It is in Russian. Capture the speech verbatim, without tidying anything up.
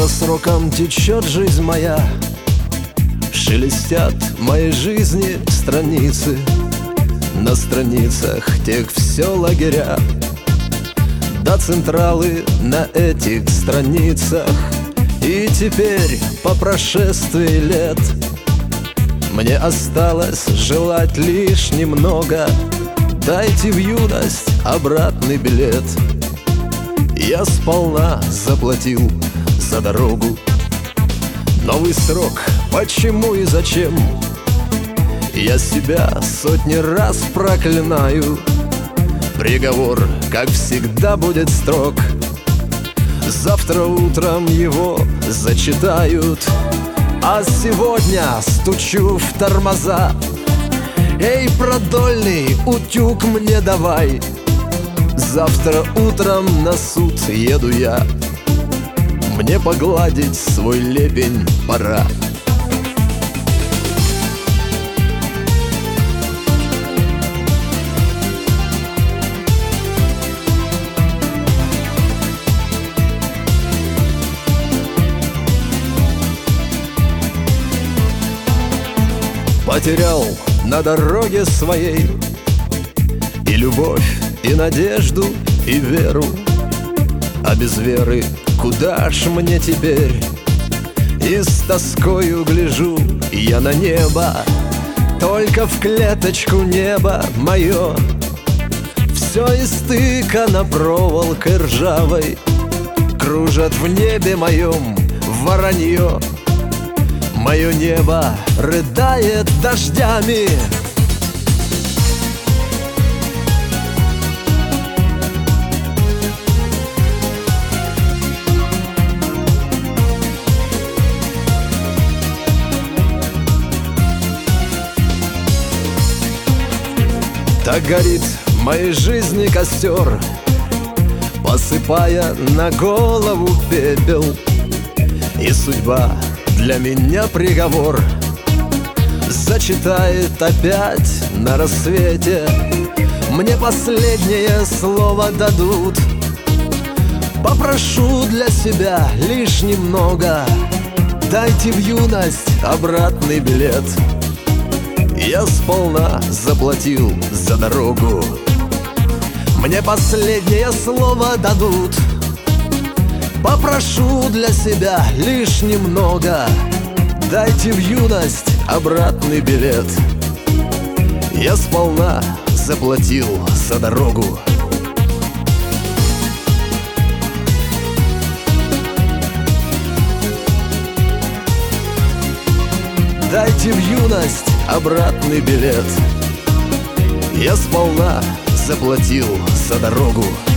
За сроком течет жизнь моя, шелестят моей жизни страницы. На страницах тех все лагеря, до централы на этих страницах. И теперь, по прошествии лет, мне осталось желать лишь немного. Дайте в юность обратный билет. Я сполна заплатил за дорогу. Новый срок, почему и зачем? Я себя сотни раз проклинаю. Приговор, как всегда, будет строг. Завтра утром его зачитают, а сегодня стучу в тормоза. Эй, продольный, утюг мне давай. Завтра утром на суд еду я. Мне погладить свой лепень пора. Потерял на дороге своей и любовь, и надежду, и веру. А без веры куда ж мне теперь? И с тоскою гляжу я на небо, только в клеточку небо мое. Все истыкано проволокой ржавой, кружат в небе моем воронье. Мое небо рыдает дождями. Так горит в моей жизни костер, посыпая на голову пепел. И судьба для меня приговор зачитает опять на рассвете. Мне последнее слово дадут. Попрошу для себя лишь немного. Дайте в юность обратный билет. Я сполна заплатил за дорогу. Мне последнее слово дадут. Попрошу для себя лишь немного. Дайте в юность обратный билет. Я сполна заплатил за дорогу. Дайте в юность обратный билет. Я сполна заплатил за дорогу.